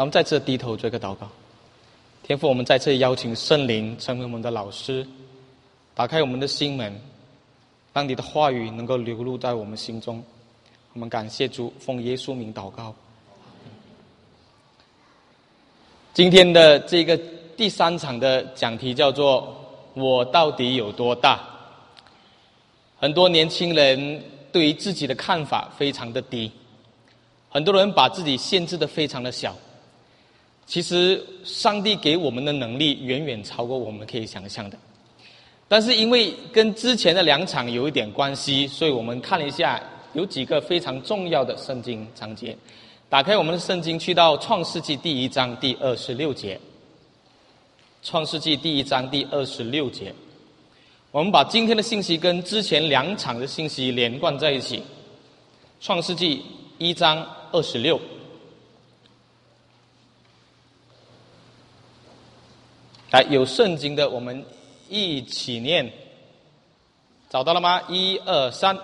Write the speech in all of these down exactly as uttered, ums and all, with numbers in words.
我们再次低头做一个祷告。天父，我们再次邀请圣灵成为我们的老师，打开我们的心门，让你的话语能够流露在我们心中。我们感谢主，奉耶稣名祷告。今天的这个第三场的讲题叫做我到底有多大。很多年轻人对于自己的看法非常的低，很多人把自己限制的非常的小。其实上帝给我们的能力远远超过我们可以想象的，但是因为跟之前的两场有一点关系，所以我们看了一下有几个非常重要的圣经章节。打开我们的圣经，去到创世纪第一章第二十六节。创世纪第一章第二十六节，我们把今天的信息跟之前两场的信息连贯在一起。创世纪一章二十六，来，有圣经的我们一起念，找到了吗？一二三。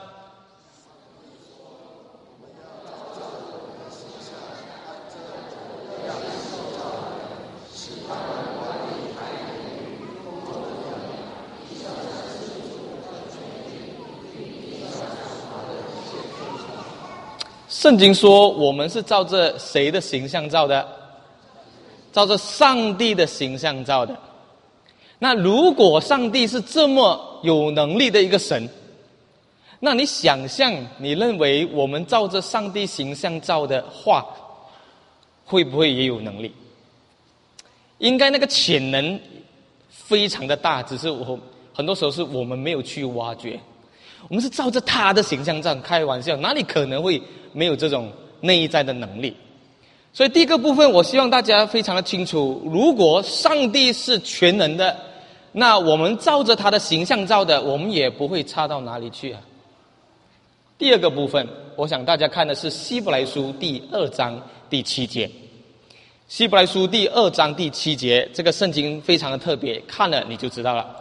圣经说我们是照着谁的形象造的？照着上帝的形象造的。那如果上帝是这么有能力的一个神，那你想象你认为我们照着上帝形象造的话，会不会也有能力？应该那个潜能非常的大，只是我很多时候是我们没有去挖掘。我们是照着他的形象造，开玩笑，哪里可能会没有这种内在的能力？所以第一个部分我希望大家非常的清楚，如果上帝是全能的，那我们照着他的形象造的，我们也不会差到哪里去啊。第二个部分我想大家看的是希伯来书第二章第七节。希伯来书第二章第七节，这个圣经非常的特别，看了你就知道了。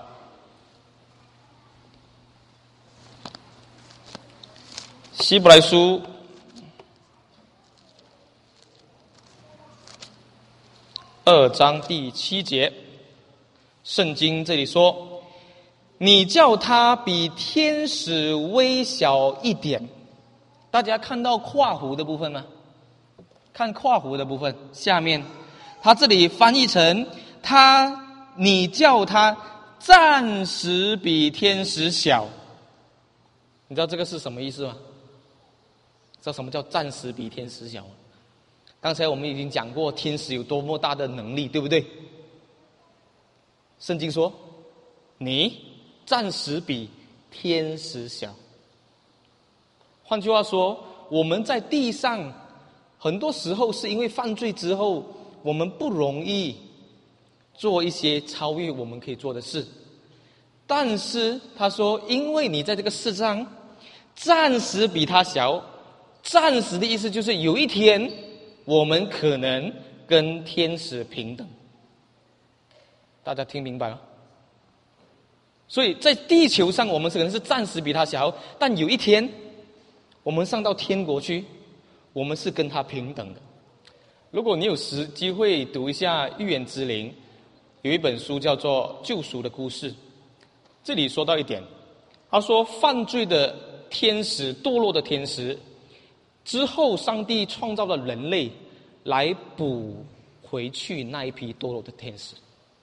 希伯来书二章第七节，圣经这里说：你叫他比天使微小一点。大家看到括弧的部分吗？看括弧的部分下面，他这里翻译成他，你叫他暂时比天使小。你知道这个是什么意思吗？知道什么叫暂时比天使小吗？刚才我们已经讲过天使有多么大的能力，对不对？圣经说你暂时比天使小。换句话说，我们在地上很多时候是因为犯罪之后，我们不容易做一些超越我们可以做的事。但是他说，因为你在这个世上暂时比他小，暂时的意思就是有一天我们可能跟天使平等。大家听明白吗？所以在地球上我们可能是暂时比他小，但有一天我们上到天国去，我们是跟他平等的。如果你有时机会读一下预言之灵，有一本书叫做救赎的故事，这里说到一点，他说犯罪的天使，堕落的天使之后，上帝创造了人类来补回去那一批堕落的天使。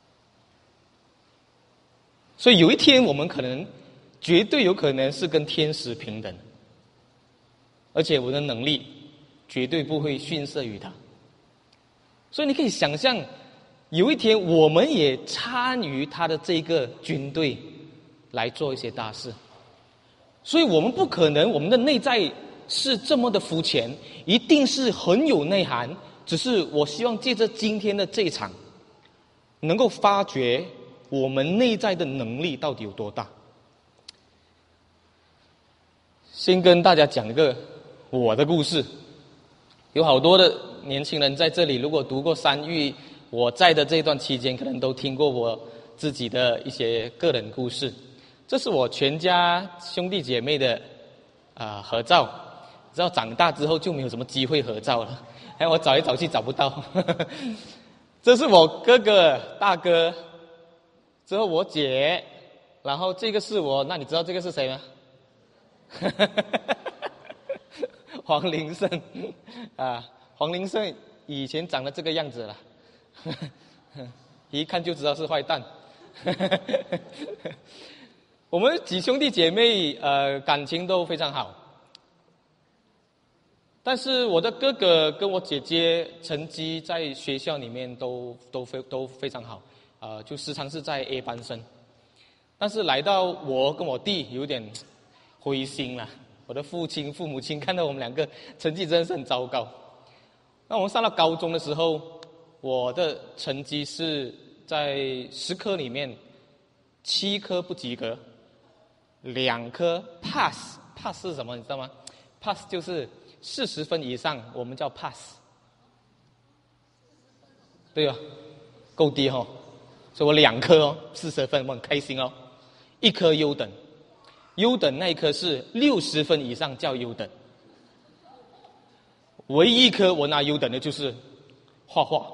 所以有一天我们可能绝对有可能是跟天使平等，而且我的能力绝对不会逊色于他。所以你可以想象，有一天我们也参与他的这个军队来做一些大事。所以我们不可能我们的内在是这么的肤浅，一定是很有内涵。只是我希望借着今天的这一场，能够发掘我们内在的能力到底有多大。先跟大家讲一个我的故事。有好多的年轻人在这里，如果读过三育，我在的这段期间可能都听过我自己的一些个人故事。这是我全家兄弟姐妹的啊、呃、合照。 知道长大之后就没有什么机会合照了，哎，我找来找去找不到。这是我哥哥大哥，之后我姐，然后这个是我，那你知道这个是谁吗？黄林胜啊，黄林胜以前长得这个样子了，一看就知道是坏蛋。我们几兄弟姐妹，呃，感情都非常好。但是我的哥哥跟我姐姐成绩在学校里面都都非都非常好，呃，就时常是在 A 班生。但是来到我跟我弟有点灰心了，我的父亲父母亲看到我们两个成绩真的是很糟糕。那我们上到高中的时候，我的成绩是在十科里面七科不及格，两科 pass pass 是什么你知道吗？ pass 就是四十分以上我们叫 pass， 对吧？够低哦，所以我两科哦四十分，我很开心哦。一科优等，优等那一科是六十分以上叫优等。唯一一科我拿优等的就是画画，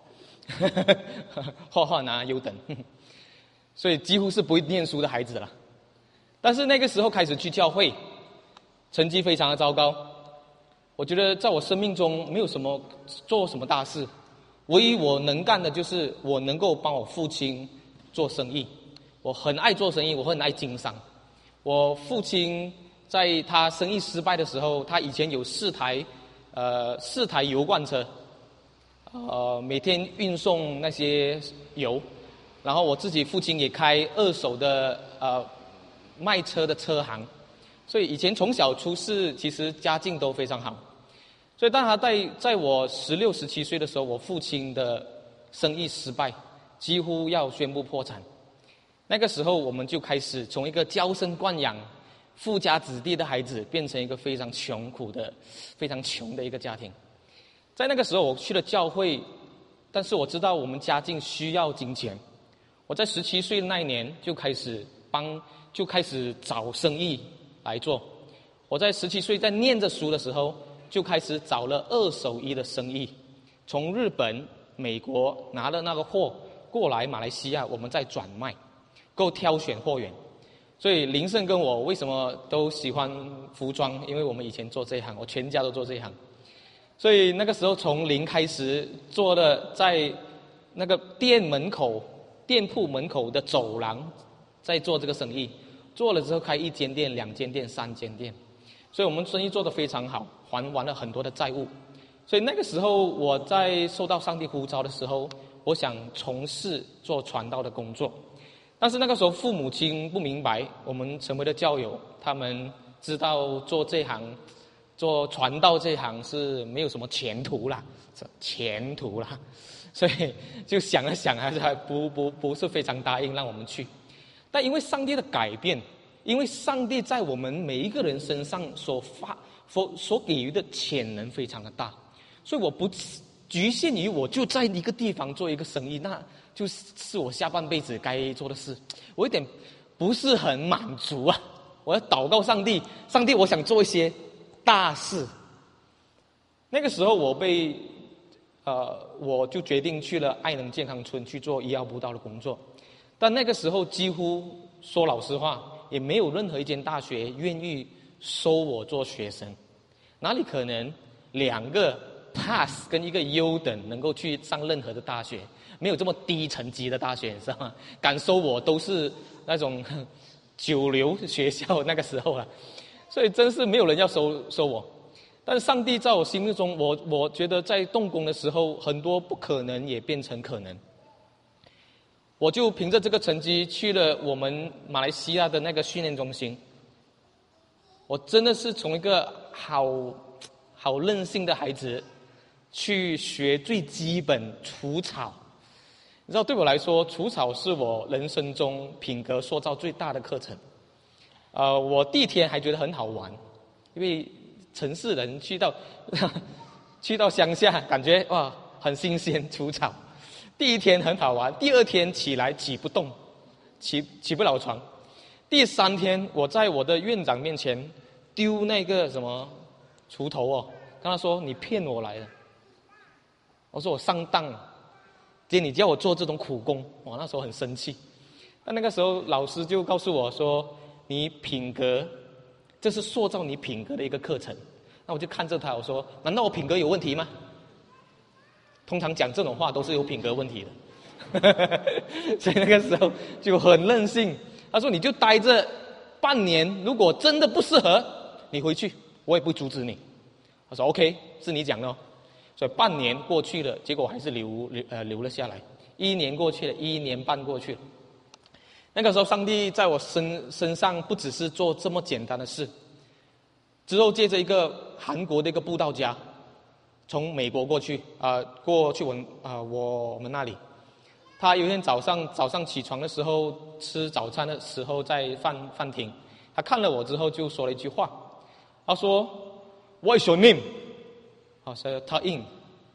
画画拿优等，所以几乎是不会念书的孩子了。但是那个时候开始去教会，成绩非常的糟糕。我觉得在我生命中没有什么做什么大事，唯一我能干的就是我能够帮我父亲做生意。我很爱做生意，我很爱经商。我父亲在他生意失败的时候，他以前有四台呃四台油罐车，呃每天运送那些油，然后我自己父亲也开二手的呃卖车的车行，所以以前从小出世，其实家境都非常好。所以当他在在我十六、十七岁的时候，我父亲的生意失败，几乎要宣布破产。那个时候，我们就开始从一个娇生惯养、富家子弟的孩子，变成一个非常穷苦的、非常穷的一个家庭。在那个时候，我去了教会，但是我知道我们家境需要金钱。我在十七岁那一年就开始帮，就开始找生意来做。我在十七岁在念着书的时候，就开始找了二手衣的生意，从日本、美国拿了那个货过来马来西亚，我们再转卖，够挑选货源。所以林胜跟我为什么都喜欢服装？因为我们以前做这一行，我全家都做这一行。所以那个时候从零开始做了，在那个店门口、店铺门口的走廊，在做这个生意。做了之后开一间店、两间店、三间店，所以我们生意做得非常好，还完了很多的债务。所以那个时候我在受到上帝呼召的时候，我想从事做传道的工作。但是那个时候父母亲不明白，我们成为了教友，他们知道做这行做传道这行是没有什么前途啦，前途啦，所以就想了想，还是还不不不是非常答应让我们去。但因为上帝的改变，因为上帝在我们每一个人身上所发所所给予的潜能非常的大，所以我不局限于我就在一个地方做一个生意，那就是我下半辈子该做的事。我有点不是很满足啊！我要祷告上帝，上帝，我想做一些大事。那个时候我被呃，我就决定去了爱能健康村去做医药布道的工作。但那个时候几乎说老实话，也没有任何一间大学愿意收我做学生。哪里可能两个 pass 跟一个优等能够去上任何的大学？没有这么低成绩的大学，你知道吗？敢收我都是那种九流学校那个时候啊，所以真是没有人要收收我。但是上帝在我心目中，我我觉得在动工的时候，很多不可能也变成可能。我就凭着这个成绩去了我们马来西亚的那个训练中心。我真的是从一个好好任性的孩子，去学最基本除草。你知道，对我来说，除草是我人生中品格塑造最大的课程。呃，我第一天还觉得很好玩，因为城市人去到去到乡下，感觉哇很新鲜，除草。第一天很好玩，第二天起来起不动，起起不了床。第三天，我在我的院长面前丢那个什么锄头哦，跟他说你骗我来的。我说我上当了，今天你叫我做这种苦工，我那时候很生气。但那个时候老师就告诉我说，你品格，这是塑造你品格的一个课程。那我就看着他，我说难道我品格有问题吗？通常讲这种话都是有品格问题的。所以那个时候就很任性，他说你就待着半年，如果真的不适合，你回去，我也不会阻止你。他说 OK， 是你讲的哦。所以半年过去了，结果还是留留呃留了下来。一年过去了，一年半过去了。那个时候，上帝在我身身上不只是做这么简单的事。之后，借着一个韩国的一个布道家，从美国过去啊、呃，过去我啊、呃、我们那里。他有一天早上早上起床的时候，吃早餐的时候，在饭饭厅，他看了我之后就说了一句话，他说 "What's your name?" 好，所以他应，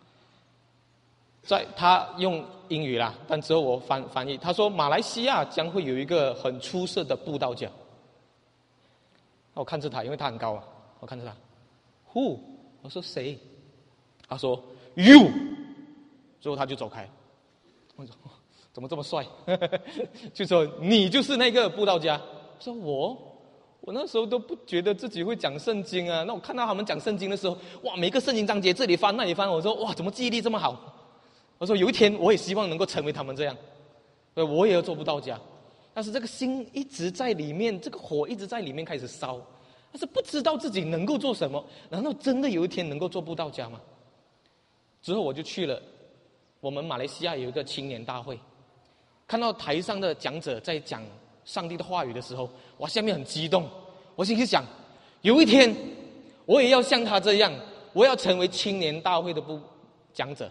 在他用英语啦，但之后我翻翻译，他说马来西亚将会有一个很出色的布道家。我看着他，因为他很高啊，我看着他 ，Who？ 我说谁？他说 You。之后他就走开。我说怎么这么帅？就说你就是那个布道家。说我。我那时候都不觉得自己会讲圣经啊，那我看到他们讲圣经的时候，哇，每个圣经章节这里翻那里翻，我说哇，怎么记忆力这么好？我说有一天我也希望能够成为他们这样，所以我也要做布道家。但是这个心一直在里面，这个火一直在里面开始烧，但是不知道自己能够做什么。难道真的有一天能够做布道家吗？之后我就去了我们马来西亚有一个青年大会，看到台上的讲者在讲上帝的话语的时候，我下面很激动，我心里想，有一天我也要像他这样，我要成为青年大会的不讲者。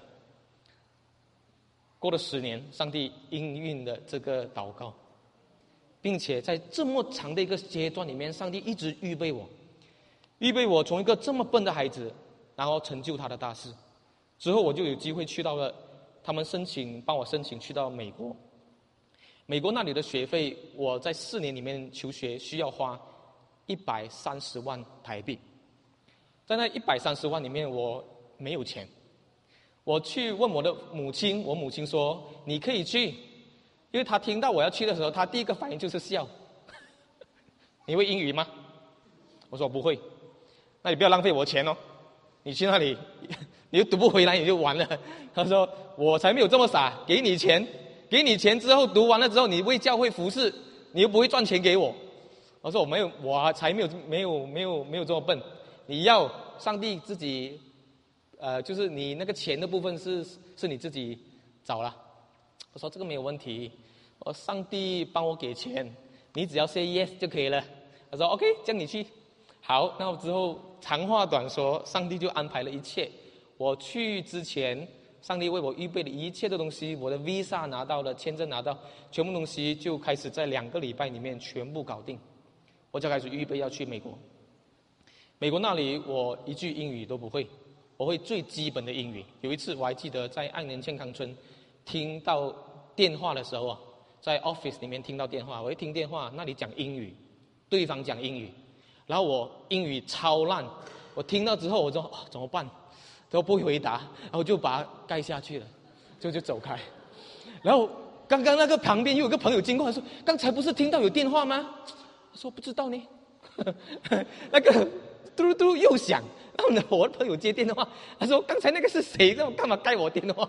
过了十年，上帝应允了这个祷告，并且在这么长的一个阶段里面，上帝一直预备我，预备我从一个这么笨的孩子，然后成就他的大事。之后我就有机会去到了，他们申请帮我申请去到美国。美国那里的学费，我在四年里面求学需要花一百三十万台币。在那一百三十万里面，我没有钱。我去问我的母亲，我母亲说：“你可以去。”因为她听到我要去的时候，她第一个反应就是笑。你会英语吗？我说我不会。那你不要浪费我钱哦。你去那里，你又读不回来，你就完了。她说：“我才没有这么傻，给你钱。”给你钱之后，读完了之后，你为教会服侍，你又不会赚钱给我。我说我没有，我才没有没有没有没有这么笨。你要上帝自己，呃，就是你那个钱的部分是是你自己找了。我说这个没有问题，我上帝帮我给钱，你只要 say yes 就可以了。他说 OK， 这样你去。好，那之后长话短说，上帝就安排了一切。我去之前，上帝为我预备的一切的东西，我的 visa 拿到了，签证拿到，全部东西就开始在两个礼拜里面全部搞定，我就开始预备要去美国。美国那里我一句英语都不会，我会最基本的英语。有一次我还记得在爱年健康村听到电话的时候啊，在 office 里面听到电话，我一听电话那里讲英语，对方讲英语，然后我英语超烂，我听到之后我说、哦、怎么办？都不会回答，然后就把它盖下去了，就就走开。然后刚刚那个旁边又有个朋友经过，他说：“刚才不是听到有电话吗？”他说：“不知道呢。”那个嘟嘟又响，然后呢，我的朋友接电话，他说：“刚才那个是谁？让我干嘛盖我电话？”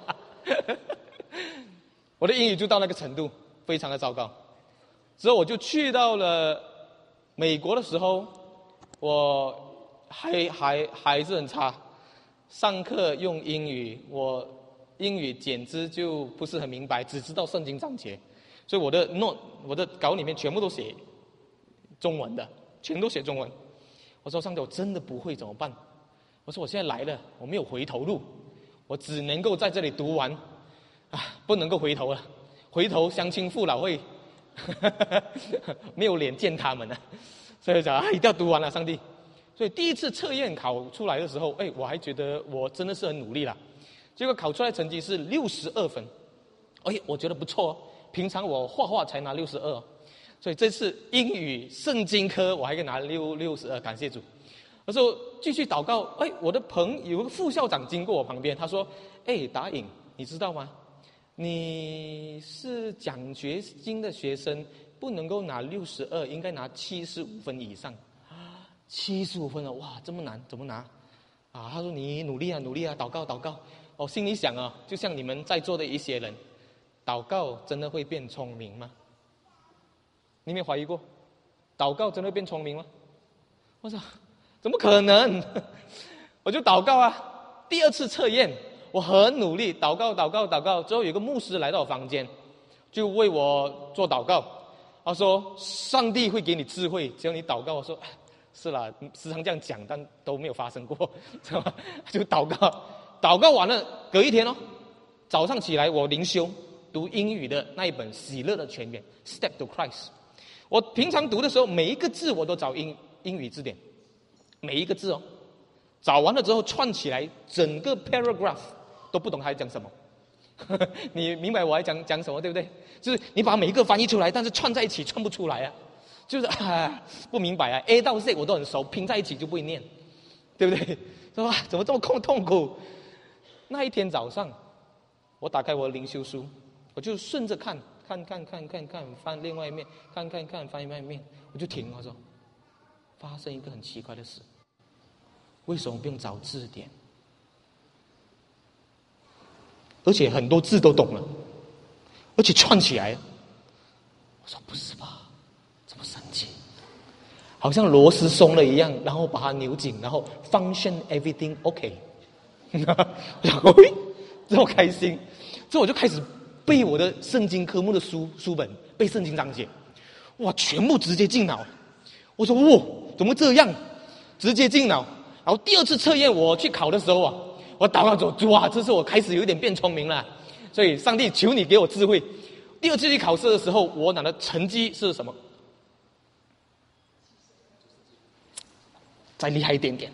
我的英语就到那个程度，非常的糟糕。之后我就去到了美国的时候，我还还还是很差。上课用英语，我英语简直就不是很明白，只知道圣经章节，所以我的 note 我的稿里面全部都写中文的，全都写中文。我说上帝，我真的不会怎么办？我说我现在来了，我没有回头路，我只能够在这里读完，啊，不能够回头了，回头乡亲父老会没有脸见他们了，所以讲啊，一定要读完了，上帝。所以第一次测验考出来的时候，哎，我还觉得我真的是很努力啦。结果考出来成绩是六十二分，哎，我觉得不错哦。平常我画画才拿六十二，所以这次英语圣经科我还可以拿六六十二，感谢主。 那时候继续祷告，哎，我的朋有个副校长经过我旁边，他说：“哎，达颖，你知道吗？你是奖学金的学生，不能够拿六十二，应该拿七十五分以上。七十五分了，哇，这么难，怎么拿？啊？”他说：“你努力啊，努力啊，祷告，祷告。”我心里想啊，就像你们在座的一些人，祷告真的会变聪明吗？你没有怀疑过，祷告真的会变聪明吗？我说。怎么可能？我就祷告啊！第二次测验，我很努力祷告，祷告，祷告。之后有一个牧师来到我房间，就为我做祷告。他说：“上帝会给你智慧，只要你祷告。”我说：“是啦，时常这样讲，但都没有发生过，知道吗？”就祷告，祷告完了，隔一天哦，早上起来我灵修读英语的那一本《喜乐的泉源》（Step to Christ）。我平常读的时候，每一个字我都找英英语字典。每一个字哦，找完了之后串起来，整个 paragraph 都不懂他在讲什么。你明白我在讲讲什么对不对？就是你把每一个翻译出来，但是串在一起串不出来啊，就是啊不明白啊 ，A 到 Z 我都很熟，拼在一起就不会念，对不对？是吧？怎么这么痛痛苦？那一天早上，我打开我的灵修书，我就顺着看，看看看看看，翻另外一面，看看看翻另外一面，我就停了说。发生一个很奇怪的事，为什么不用找字典？而且很多字都懂了，而且串起来了。我说不是吧，这么神奇，好像螺丝松了一样，然后把它扭紧，然后 function everything OK。我想，喂，这么开心，之后我就开始背我的圣经科目的书书本，背圣经章节，哇，全部直接进脑。我说哇，怎么这样？直接进脑。然后第二次测验我去考的时候啊，我祷告说哇，这次我开始有点变聪明了。所以上帝求你给我智慧。第二次去考试的时候，我拿的成绩是什么？再厉害一点点，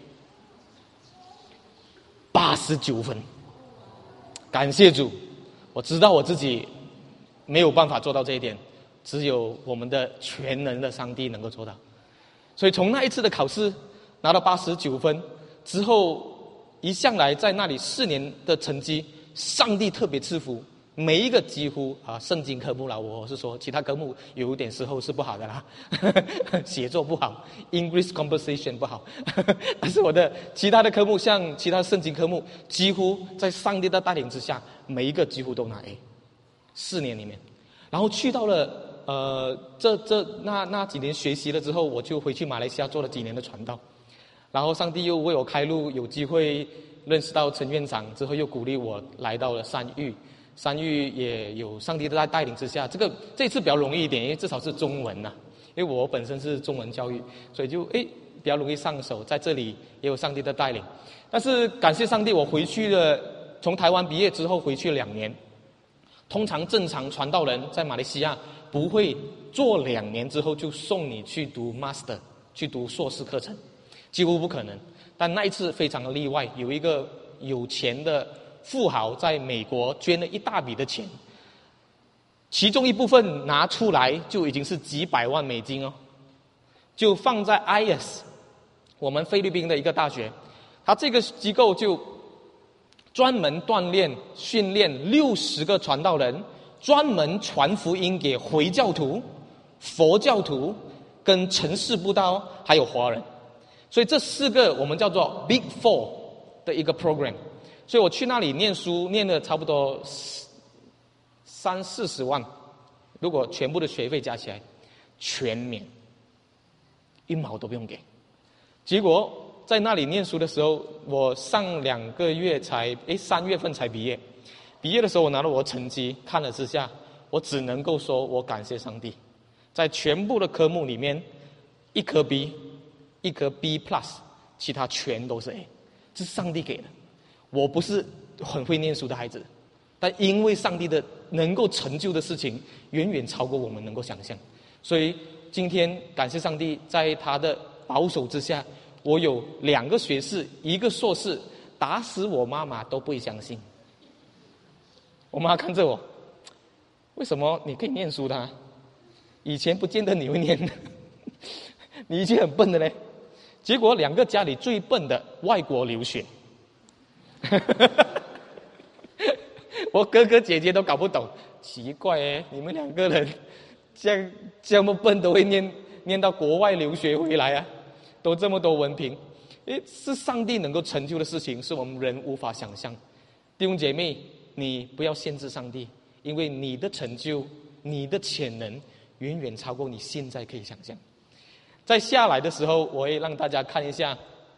八十九分。感谢主，我知道我自己没有办法做到这一点，只有我们的全能的上帝能够做到。所以从那一次的考试拿到八十九分之后，一向来在那里四年的成绩，上帝特别赐福，每一个几乎啊，圣经科目啦，我是说其他科目有点时候是不好的啦，写作不好 ，English conversation 不好，但是我的其他的科目，像其他圣经科目，几乎在上帝的带领之下，每一个几乎都拿 A， 四年里面，然后去到了。呃，这这那那几年学习了之后，我就回去马来西亚做了几年的传道，然后上帝又为我开路，有机会认识到陈院长之后，又鼓励我来到了山域，山域也有上帝的带领之下，这个这次比较容易一点，因为至少是中文呐、啊，因为我本身是中文教育，所以就诶比较容易上手，在这里也有上帝的带领，但是感谢上帝，我回去了，从台湾毕业之后回去了两年，通常正常传道人在马来西亚。不会做两年之后就送你去读 master， 去读硕士课程，几乎不可能。但那一次非常的例外，有一个有钱的富豪在美国捐了一大笔的钱，其中一部分拿出来就已经是几百万美金哦，就放在 I S， 我们菲律宾的一个大学，他这个机构就专门锻炼训练六十个传道人。专门传福音给回教徒、佛教徒、跟城市布道，还有华人。所以这四个我们叫做 Big Four 的一个 program。所以我去那里念书，念了差不多三四十万，如果全部的学费加起来，全免，一毛都不用给。结果在那里念书的时候，我上两个月才，诶，三月份才毕业。毕业的时候，我拿了我的成绩，看了之下，我只能够说我感谢上帝，在全部的科目里面，一科 B， 一科 B plus， 其他全都是 A， 这是上帝给的。我不是很会念书的孩子，但因为上帝的能够成就的事情，远远超过我们能够想象，所以今天感谢上帝，在他的保守之下，我有两个学士，一个硕士，打死我妈妈都不会相信。我妈看着我，为什么你可以念书的、啊？以前不见得你会念的，你以前很笨的嘞。 结果两个家里最笨的外国留学，我哥哥姐姐都搞不懂，奇怪哎，你们两个人这样这么笨都会念念到国外留学回来啊，都这么多文凭，诶，是上帝能够成就的事情，是我们人无法想象。弟兄姐妹，你不要限制上帝，因为你的成就、你的潜能远远超过你现在可以想象。在下来的时候，我会让大家看一下，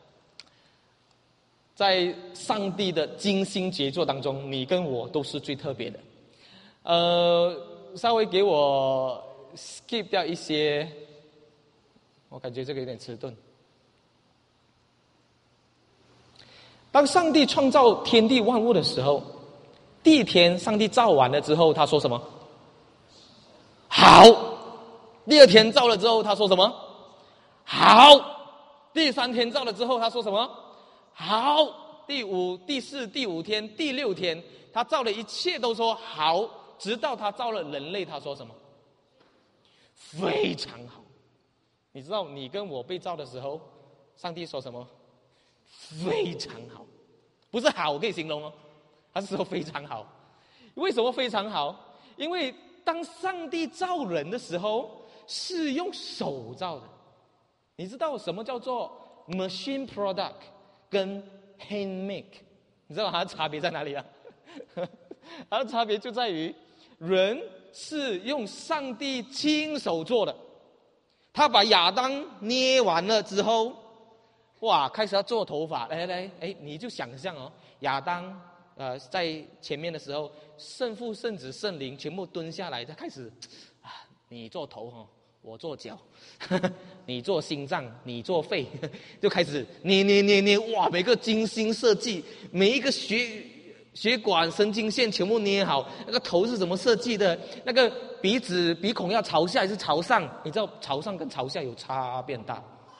在上帝的精心杰作当中，你跟我都是最特别的。呃，稍微给我 skip 掉一些，我感觉这个有点迟钝。当上帝创造天地万物的时候，第一天上帝造完了之后，他说什么？好。第二天造了之后，他说什么？好。第三天造了之后，他说什么？好。第五、第四、第五天、第六天，他造了一切都说好，直到他造了人类，他说什么？非常好。你知道你跟我被造的时候，上帝说什么？非常好，不是好可以形容哦，他是说非常好。为什么非常好？因为当上帝造人的时候，是用手造的。你知道什么叫做 machine product 跟 handmade？ 你知道它的差别在哪里啊？它的差别就在于，人是用上帝亲手做的。他把亚当捏完了之后，哇，开始要做头发。来来来，哎，你就想象哦，亚当呃在前面的时候，圣父、圣子、圣灵全部蹲下来，他开始啊，你做头哈、哦，我做脚，呵呵，你做心脏，你做肺，呵呵，就开始捏捏捏捏，哇，每个精心设计，每一个血血管、神经线全部捏好，那个头是怎么设计的？那个鼻子鼻孔要朝下还是朝上？你知道朝上跟朝下有差别大。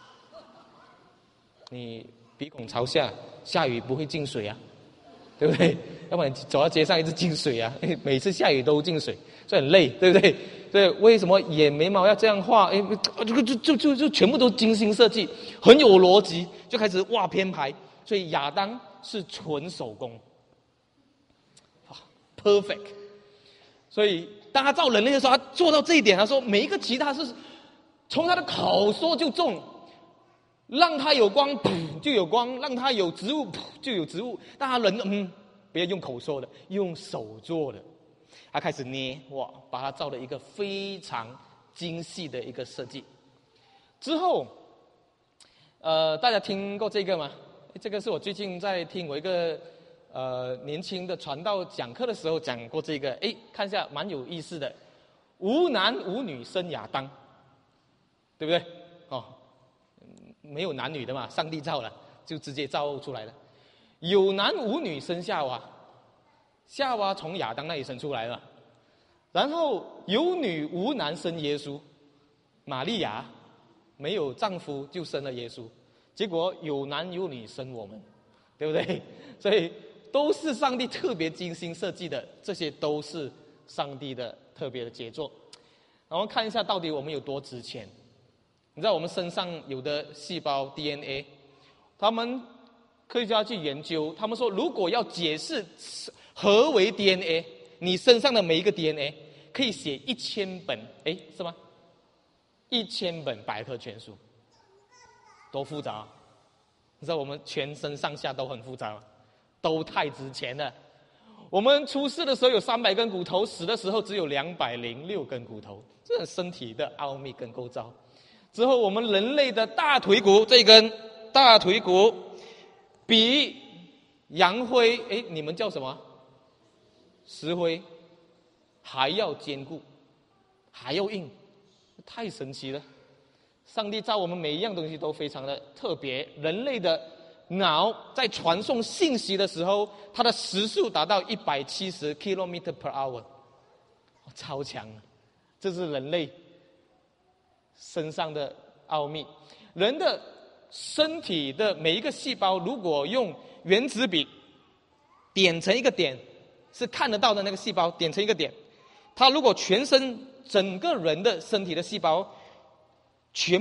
你鼻孔朝下，下雨不会进水啊，对不对？要不然走到街上一直进水啊，每次下雨都进水，所以很累，对不对？所以为什么眼眉毛要这样画？哎，这个就就就就全部都精心设计，很有逻辑，就开始哇编排。所以亚当是纯手工。perfect， 所以当他造人类的时候，他做到这一点。他说每一个其他是从他的口说就中，让他有光噗就有光，让他有植物噗就有植物。但他人嗯，不要用口说的，用手做的。他开始捏，哇，把它造了一个非常精细的一个设计。之后，呃，大家听过这个吗？这个是我最近在听我一个。呃，年轻的传道讲课的时候讲过这个，哎，看一下蛮有意思的。无男无女生亚当，对不对？哦，没有男女的嘛，上帝造了，就直接造出来了。有男无女生夏娃，夏娃从亚当那里生出来了。然后有女无男生耶稣，玛利亚没有丈夫就生了耶稣。结果有男有女生我们，对不对？所以。都是上帝特别精心设计的，这些都是上帝的特别的杰作。然后看一下到底我们有多值钱。你知道我们身上有的细胞 D N A， 他们科学家去研究，他们说如果要解释何为 D N A， 你身上的每一个 D N A 可以写一千本，哎，是吗？一千本百科全书，多复杂啊！你知道我们全身上下都很复杂吗？都太值钱了。我们出世的时候有三百根骨头，死的时候只有两百零六根骨头，这是身体的奥秘跟构造。之后我们人类的大腿骨，这根大腿骨比洋灰，哎，你们叫什么？石灰还要坚固，还要硬，太神奇了。上帝造我们每一样东西都非常的特别。人类的脑在传送信息的时候，它的时速达到一百七十 kilometer per hour， 超强！这是人类身上的奥秘。人的身体的每一个细胞，如果用原子笔点成一个点，是看得到的那个细胞点成一个点，它如果全身整个人的身体的细胞全部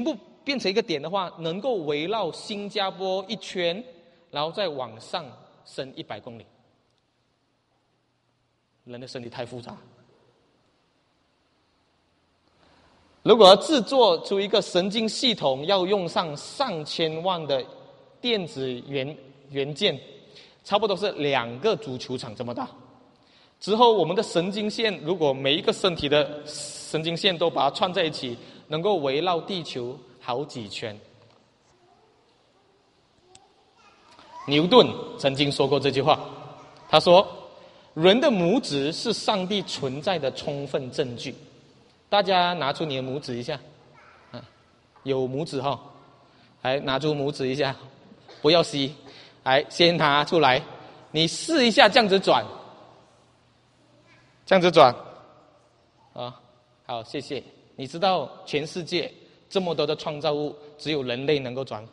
变成一个点的话，能够围绕新加坡一圈，然后再往上升一百公里。人的身体太复杂，如果要制作出一个神经系统，要用上上千万的电子元元件，差不多是两个足球场这么大。之后我们的神经线，如果每一个身体的神经线都把它串在一起，能够围绕地球好几圈。牛顿曾经说过这句话，他说人的拇指是上帝存在的充分证据。大家拿出你的拇指一下，啊，有拇指哈，来拿出拇指一下，不要吸，来先拿出来，你试一下这样子转，这样子转，啊，好，谢谢。你知道全世界这么多的创造物，只有人类能够转，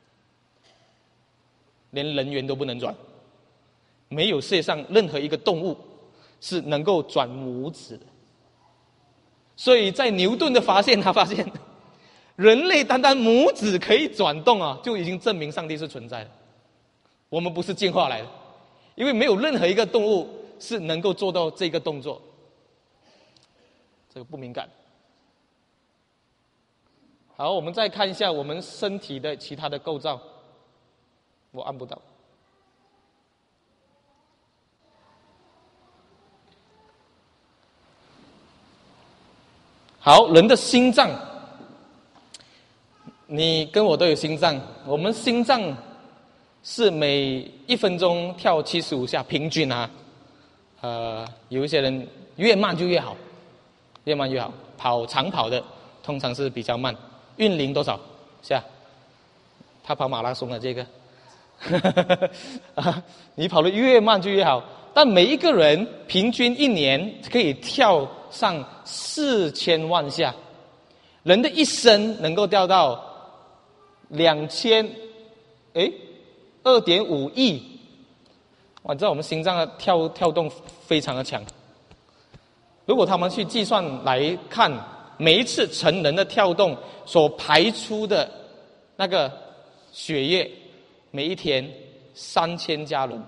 连人猿都不能转，没有世界上任何一个动物是能够转拇指的。所以在牛顿的发现，他发现人类单单拇指可以转动啊，就已经证明上帝是存在的。我们不是进化来的，因为没有任何一个动物是能够做到这个动作。这个不敏感。好，我们再看一下我们身体的其他的构造。我按不到。好，人的心脏，你跟我都有心脏。我们心脏是每一分钟跳七十五下，平均啊。呃，有一些人越慢就越好，越慢越好。跑长跑的通常是比较慢。运龄多少下？他跑马拉松的这个，你跑得越慢就越好。但每一个人平均一年可以跳上四千万下，人的一生能够掉到两千，哎，二点五亿。我知道我们心脏的跳跳动非常的强。如果他们去计算来看，每一次成人的跳动所排出的那个血液，每一天三千加仑。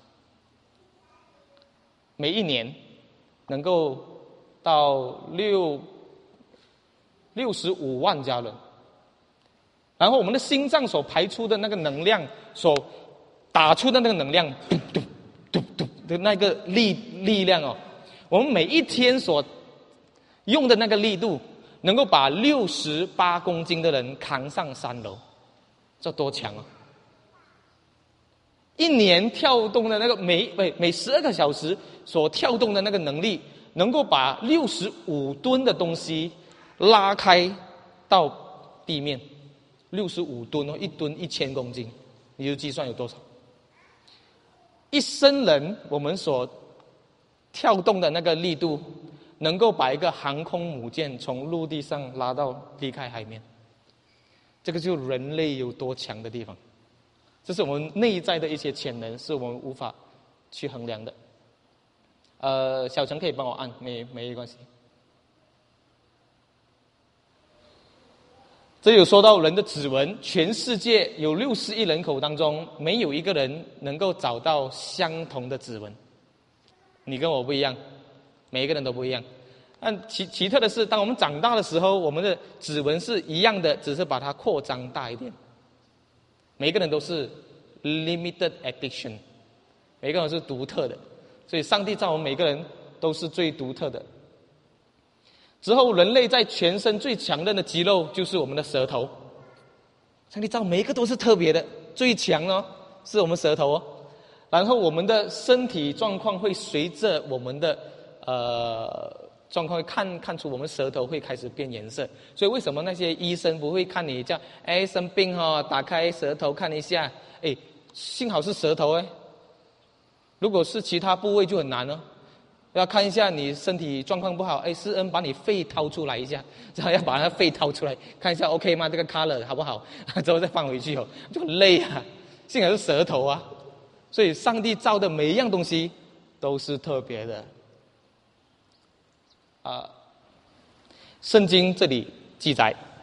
每一年能够到六六十五万加仑，然后我们的心脏所排出的那个能量，所打出的那个能量，嘟嘟嘟嘟的那个力力量哦，我们每一天所用的那个力度，能够把六十八公斤的人扛上三楼，这多强啊！一年跳动的那个每每每十二个小时所跳动的那个能力，能够把六十五吨的东西拉开到地面。六十五吨哦，一吨一千公斤，你就计算有多少？一生人我们所跳动的那个力度，能够把一个航空母舰从陆地上拉到离开海面。这个就是人类有多强的地方。这是我们内在的一些潜能，是我们无法去衡量的。呃，小陈可以帮我按，没没关系。这有说到人的指纹，全世界有六十亿人口当中，没有一个人能够找到相同的指纹。你跟我不一样，每一个人都不一样。但奇奇特的是，当我们长大的时候，我们的指纹是一样的，只是把它扩张大一点。每个人都是 limited edition， 每个人都是独特的，所以上帝造我们每个人都是最独特的。之后，人类在全身最强韧的肌肉就是我们的舌头。上帝造每一个都是特别的，最强哦是我们舌头哦。然后我们的身体状况会随着我们的呃状况会看看出我们舌头会开始变颜色。所以为什么那些医生不会看你这样，哎生病哦，打开舌头看一下，哎，幸好是舌头哎，如果是其他部位就很难哦。要看一下你身体状况不好，哎，施恩把你肺掏出来一下，然后要把那肺掏出来看一下 OK 吗？这个 color 好不好？之后再放回去哦，就很累啊。幸好是舌头啊，所以上帝造的每一样东西都是特别的。啊，圣经这里记载，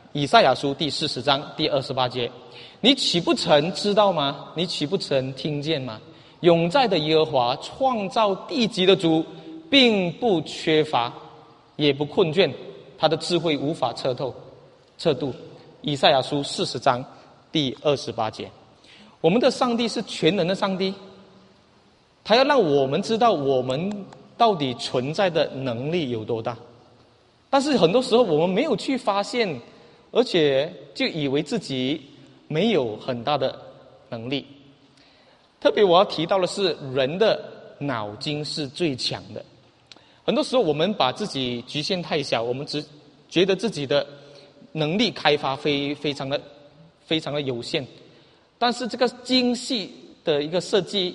以赛亚书第四十章第二十八节，你岂不曾知道吗？你岂不曾听见吗？永在的耶和华创造地极的主，并不缺乏，也不困倦，他的智慧无法测透测度。以赛亚书四十章第二十八节，我们的上帝是全能的上帝，他要让我们知道我们到底存在的能力有多大。但是很多时候我们没有去发现，而且就以为自己没有很大的能力。特别我要提到的是，人的脑筋是最强的。很多时候我们把自己局限太小，我们只觉得自己的能力开发非非常的非常的有限。但是这个精细的一个设计，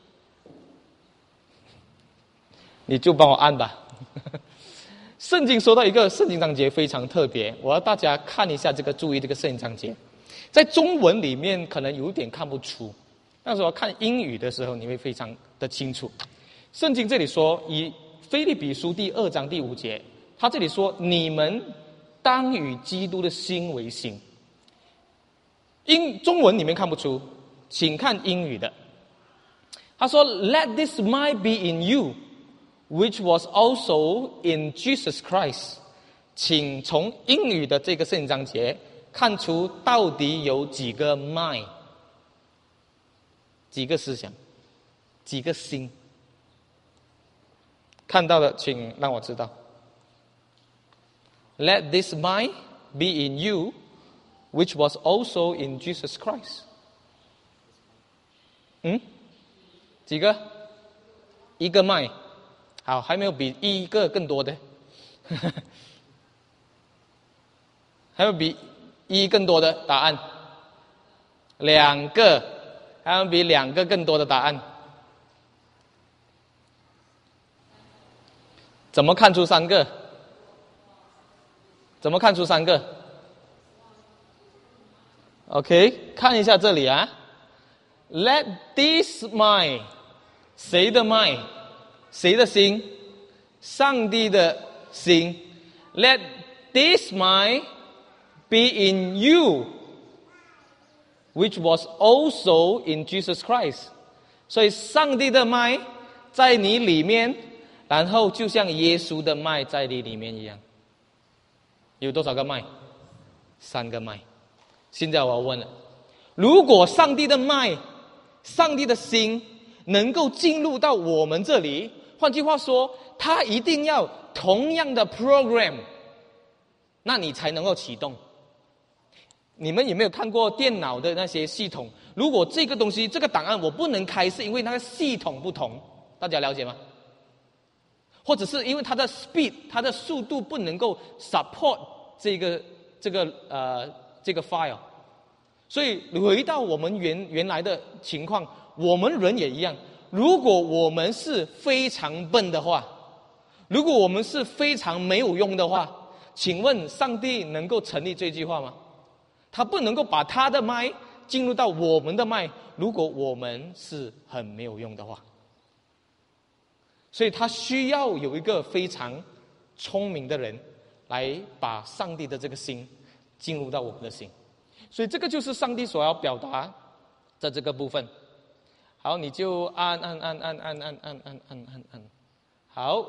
你就帮我按吧。圣经说到一个圣经章节非常特别，我要大家看一下这个，注意这个圣经章节。在中文里面可能有点看不出，但是我看英语的时候你会非常的清楚。圣经这里说，以腓立比书第二章第五节，他这里说，你们当与基督的心为心。英中文里面看不出，请看英语的。他说 Let this mind be in you, which was also in Jesus Christ。 请从英语的这个圣经章节看出到底有几个 mind， 几个思想，几个心。看到的请让我知道。 Let this mind be in you, which was also in Jesus Christ。 嗯，几个？一个 mind。 好，还没有比一个更多的。还有比一更多的答案？两个。还有比两个更多的答案？怎么看出三个？怎么看出三个 ？OK， 看一下这里啊。Let this mind， 谁的 mind？ 谁的心？上帝的心。Let this mind be in you, which was also in Jesus Christ。 所以上帝的 mind 在你里面，然后就像耶稣的 mind 在你里面一样。有多少个 mind？ 三个 mind。 现在我要问了，如果上帝的 mind， 上帝的心能够进入到我们这里，换句话说，他一定要同样的 program， 那你才能够启动。你们有没有看过电脑的那些系统？如果这个东西这个档案我不能开，是因为那个系统不同，大家了解吗？或者是因为它的 speed， 它的速度不能够 support 这个这个呃这个 file。 所以回到我们原原来的情况，我们人也一样。如果我们是非常笨的话，如果我们是非常没有用的话，请问上帝能够成立这句话吗？他不能够把他的麦进入到我们的麦，如果我们是很没有用的话。所以他需要有一个非常聪明的人来把上帝的这个心进入到我们的心。所以这个就是上帝所要表达的这个部分。好，你就按按按按按按按按按按按。好，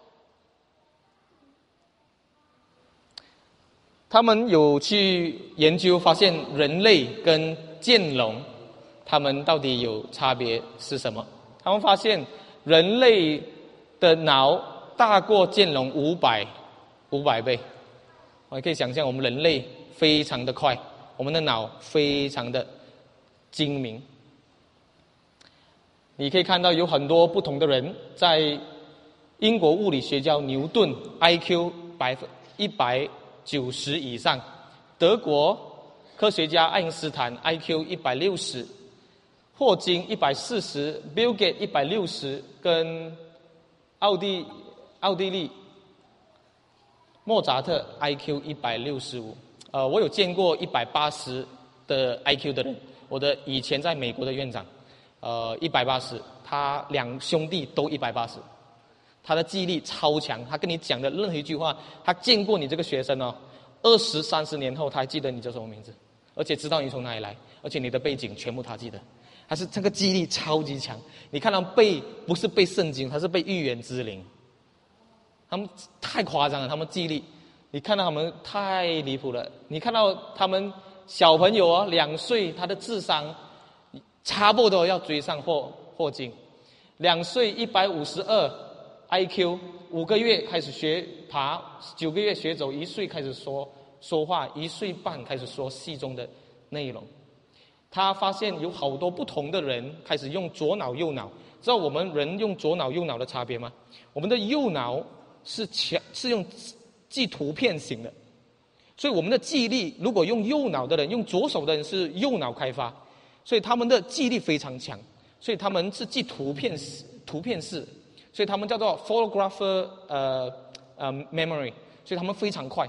他们有去研究发现人类跟剑龙他们到底有差别是什么。他们发现人类的脑大过剑龙五百五百倍。我可以想象我们人类非常的快，我们的脑非常的精明。你可以看到有很多不同的人，在英国物理学家牛顿 I Q 一百九十以上，德国科学家爱因斯坦 I Q 一百六十，霍金一百四十 Bill Gates 一百六十，跟奥地奥地利莫扎特 I Q 一百六十五。呃，我有见过一百八十的 I Q 的人，我的以前在美国的院长，呃，一百八十，他两兄弟都一百八十，他的记忆力超强，他跟你讲的任何一句话，他见过你这个学生哦， 二十三十年后他还记得你叫什么名字，而且知道你从哪里来，而且你的背景全部他记得。他是这个记忆力超级强，你看到背不是背圣经，他是背预言之灵。他们太夸张了，他们记忆力，你看到他们太离谱了。你看到他们小朋友哦，两岁，他的智商差不多要追上霍霍金。两岁一百五十二 I Q， 五个月开始学爬，九个月学走，一岁开始说说话，一岁半开始说戏中的内容。他发现有好多不同的人开始用左脑右脑。知道我们人用左脑右脑的差别吗？我们的右脑是强是用记图片型的，所以我们的记忆力，如果用右脑的人，用左手的人是右脑开发，所以他们的记忆力非常强，所以他们是记图片图片式，所以他们叫做 photographer 呃呃 memory， 所以他们非常快。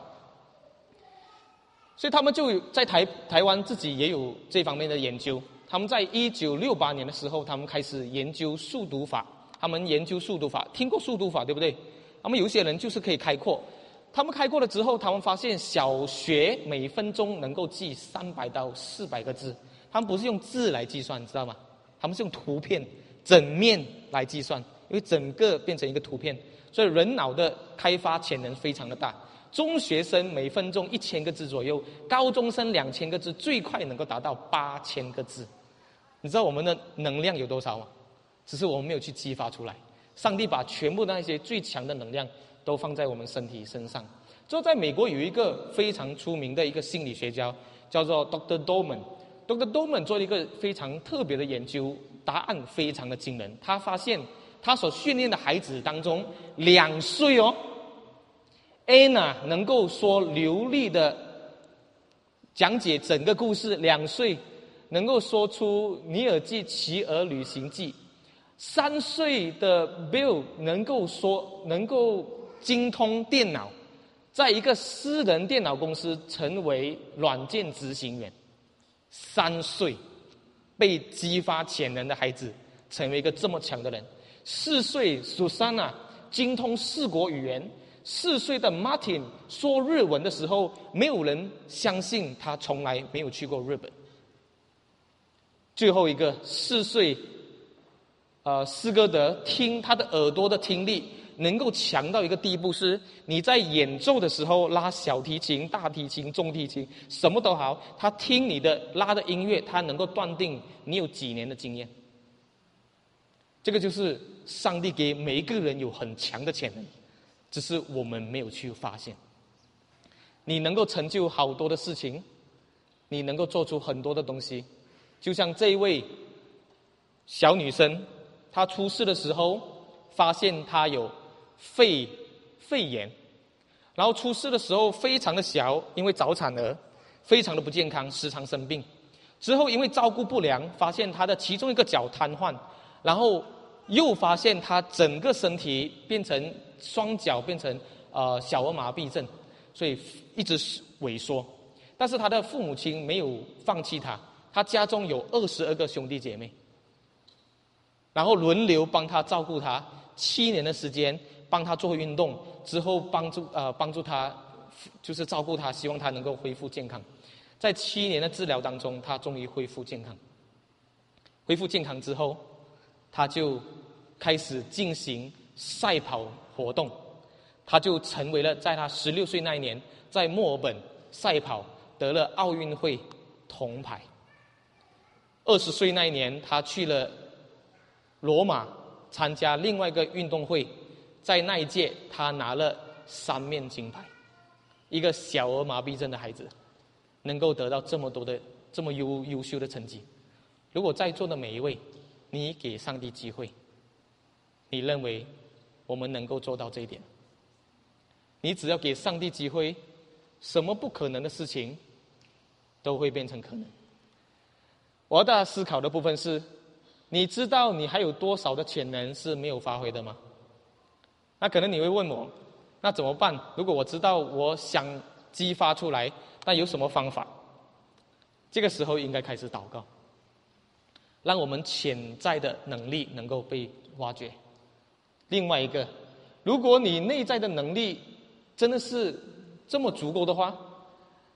所以他们就在台台湾自己也有这方面的研究。他们在一九六八年的时候，他们开始研究速读法。他们研究速读法，听过速读法对不对？他们有些人就是可以开阔。他们开阔了之后，他们发现小学每分钟能够记三百到四百个字。他们不是用字来计算，你知道吗？他们是用图片整面来计算，因为整个变成一个图片，所以人脑的开发潜能非常的大。中学生每分钟一千个字左右，高中生两千个字，最快能够达到八千个字。你知道我们的能量有多少吗？只是我们没有去激发出来。上帝把全部那些最强的能量都放在我们身体身上。之后在美国有一个非常出名的一个心理学家，叫做 Doctor Dolman。Doctor Dolman 做了一个非常特别的研究，答案非常的惊人。他发现他所训练的孩子当中，两岁哦。Anna 能够说流利的讲解整个故事，两岁能够说出《尼尔记奇儿旅行记》，三岁的 Bill 能够说能够精通电脑，在一个私人电脑公司成为软件执行员。三岁被激发潜能的孩子成为一个这么强的人。四岁 Susanna 精通四国语言。四岁的 Martin 说日文的时候，没有人相信他从来没有去过日本。最后一个四岁，呃，斯歌德听他的耳朵的听力能够强到一个地步，是你在演奏的时候，拉小提琴、大提琴、中提琴，什么都好，他听你的拉的音乐，他能够断定你有几年的经验。这个就是上帝给每一个人有很强的潜能。只是我们没有去发现。你能够成就好多的事情，你能够做出很多的东西。就像这一位小女生，她出事的时候发现她有肺肺炎，然后出事的时候非常的小，因为早产儿，非常的不健康，时常生病。之后因为照顾不良，发现她的其中一个脚瘫痪，然后又发现她整个身体变成双脚变成呃小儿麻痹症，所以一直萎缩。但是他的父母亲没有放弃他，他家中有二十二个兄弟姐妹，然后轮流帮他照顾他，七年的时间帮他做运动，之后帮助呃帮助他就是照顾他，希望他能够恢复健康。在七年的治疗当中，他终于恢复健康。恢复健康之后，他就开始进行赛跑活动，他就成为了在他十六岁那一年在墨尔本赛跑得了奥运会铜牌。二十岁那一年，他去了罗马参加另外一个运动会，在那一届他拿了三面金牌。一个小儿麻痹症的孩子能够得到这么多的这么优优秀的成绩。如果在座的每一位，你给上帝机会，你认为我们能够做到这一点？你只要给上帝机会，什么不可能的事情都会变成可能。我要大家思考的部分是，你知道你还有多少的潜能是没有发挥的吗？那可能你会问我，那怎么办？如果我知道我想激发出来，那有什么方法？这个时候应该开始祷告，让我们潜在的能力能够被挖掘。另外一个，如果你内在的能力真的是这么足够的话，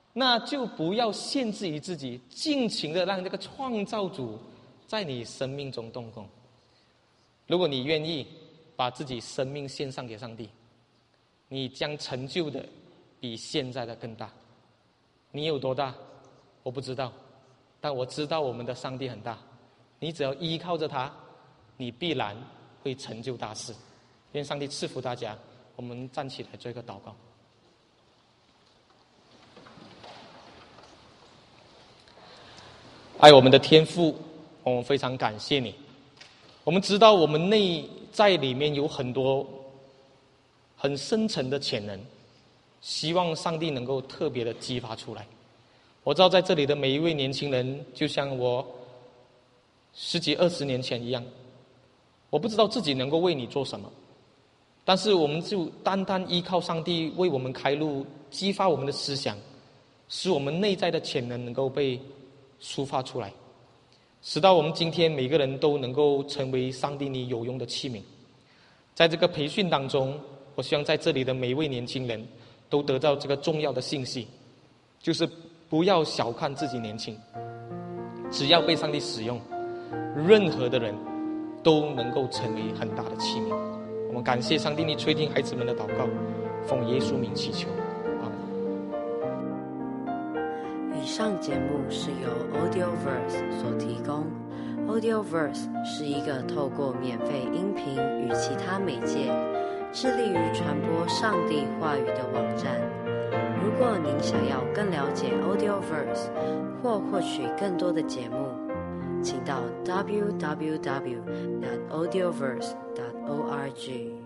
那就不要限制于自己，尽情的让这个创造主在你生命中动工。如果你愿意把自己生命献上给上帝，你将成就的比现在的更大。你有多大我不知道，但我知道我们的上帝很大。你只要依靠着他，你必然会成就大事。愿上帝赐福大家。我们站起来做一个祷告。爱我们的天父，我们非常感谢你。我们知道我们内在里面有很多很深层的潜能，希望上帝能够特别的激发出来。我知道在这里的每一位年轻人，就像我十几二十年前一样，我不知道自己能够为你做什么，但是我们就单单依靠上帝为我们开路，激发我们的思想，使我们内在的潜能能够被抒发出来，使到我们今天每个人都能够成为上帝你有用的器皿。在这个培训当中，我希望在这里的每一位年轻人都得到这个重要的信息，就是不要小看自己年轻，只要被上帝使用，任何的人都能够成为很大的器皿。我们感谢上帝，你垂听孩子们的祷告，奉耶稣名祈求，阿们。 以上节目是由 Audioverse 所提供。Audioverse 是一个透过免费音频与其他媒介，致力于传播上帝话语的网站。如果您想要更了解 Audioverse 或获取更多的节目，请到 double-u double-u double-u 点 audioverse 点 org。